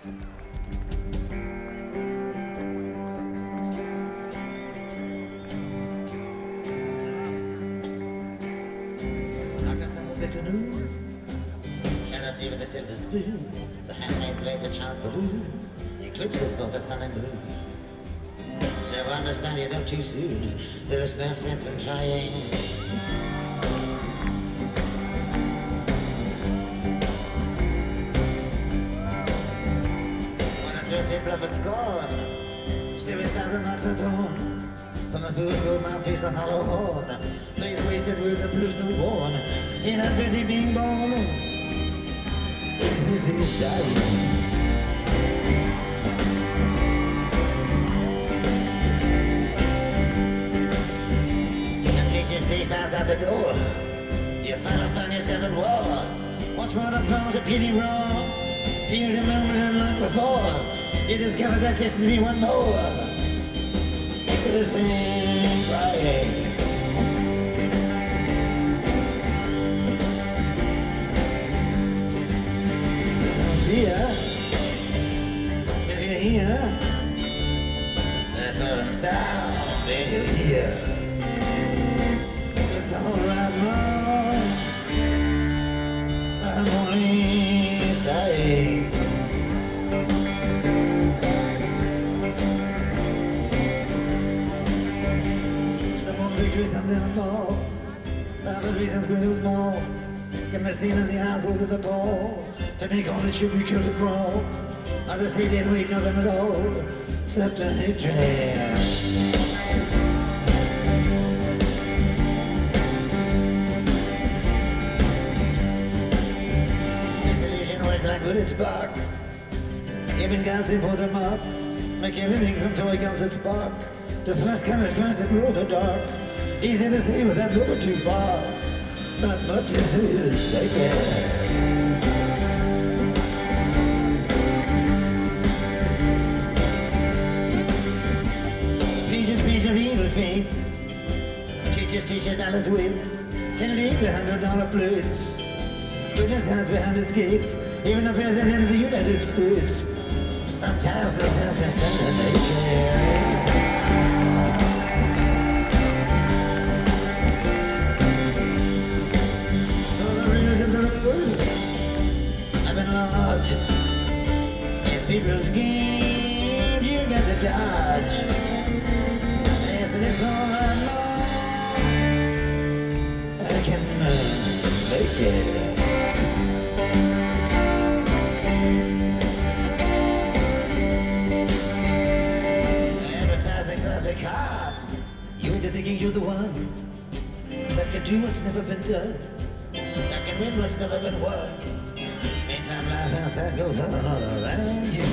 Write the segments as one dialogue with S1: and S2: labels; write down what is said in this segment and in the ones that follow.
S1: Darkness in the big canoe, shadows even the silver spoon, the handmaid played the chance balloon, eclipses both the sun and moon. To understand you don't too soon, there is no sense in trying. When I throw simple of a scorn, suicide remarks are torn from the fool's gold mouthpiece, the hollow horn. Plays wasted words and proves the worn. He not busy being born, he's busy dying. Out the door, you finally find yourself in war. Once more the pearls of pity raw, feel the moment and like before. You discover that just to be one more. The same crying. So don't fear if you hear that foreign sound in your ear. It's alright, Mom. I'm only saying. Someone victory, some downfall. Private reasons, great or small. Can be seen in the assholes of the call. To make all that should be killed to crawl. As I say, didn't wait nothing at all. Except a hatred. Like with its bark, even dancing for the mark, make everything from toy guns that spark. The flash camera tries to glow the dark. Easy to see without looking too far. Not much is really sacred. Speech of evil fates. Teachers teach $1 wits. Can lead to $100 plates. Goodness hides behind its gates. Even the president of the United States sometimes does have to stand and make it. All the rumors of the road have been lodged. It's people's games you got to dodge. Yes, and it's all right, Lord. I can make it. You into thinking you're the one that can do what's never been done, that can win what's never been won. Meantime, life outside goes on all around you.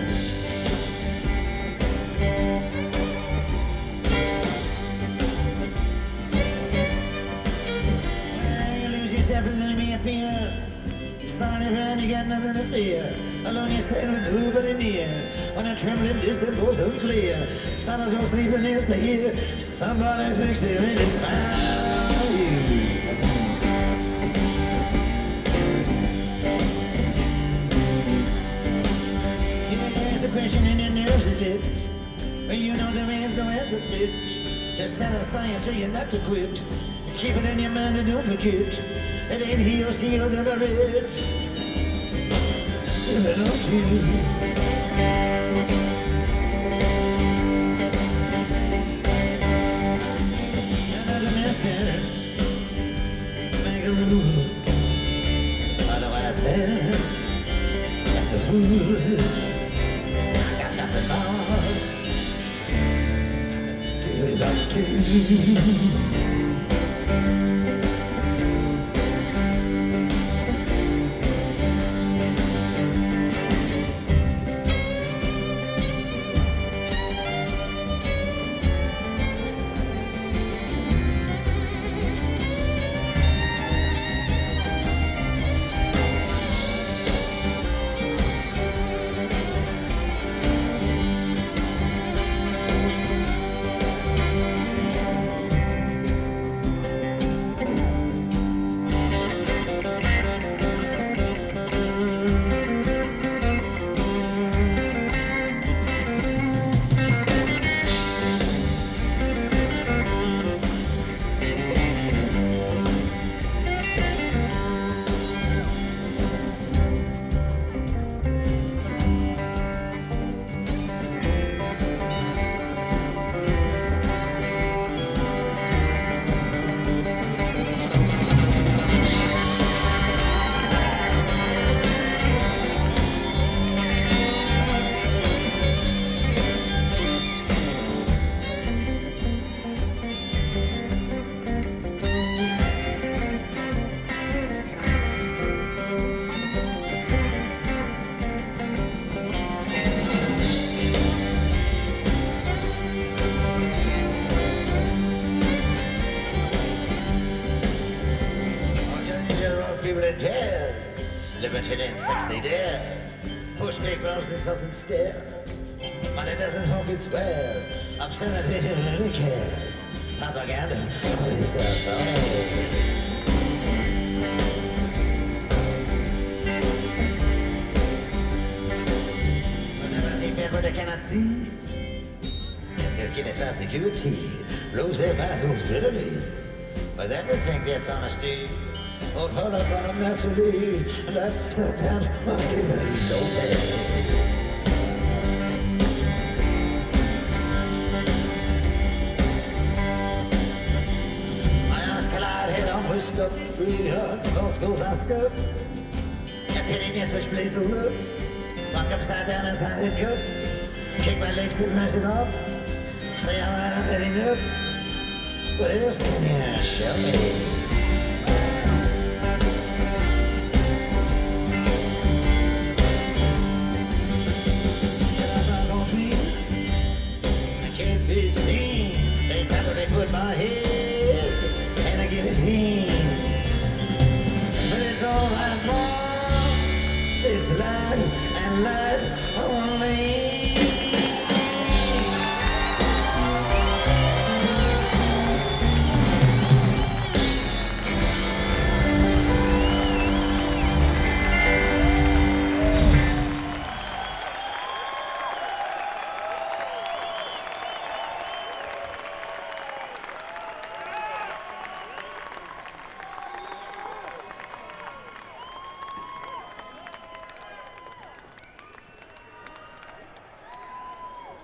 S1: Well, you lose yourself as an enemy appear. Solid around, you got nothing to fear. Alone you stand with nobody near. When a trembling distant voice unclear, stars are sleeping is to hear. Somebody thinks they really found you. Here's a question in your nerves is lit, but you know there is no answer fit to satisfy you so you're not to quit. Keep it in your mind and don't forget. It ain't he or she or them or it. Give it up to you. Rules, otherwise better like the fools. I got nothing more to live up to. and sex they dare. Push fake girls insult and stare. Money doesn't hope it swears. Obscenity really cares. Propaganda, all is but they cannot see. American is not security. Blows their minds most bitterly. But then they think that's honesty. Won't fall up on them naturally. Life sometimes must get a low pay. Stuff, really hurts, false goes I scuff. Got pettiness which plays the roof. Walk upside down inside the cup. Kick my legs to rinse it off. Say alright, I've had enough. What else can you show me? Get up my own face. I can't be seen. They probably put my head in a guillotine. But it's all I want. It's life and life only.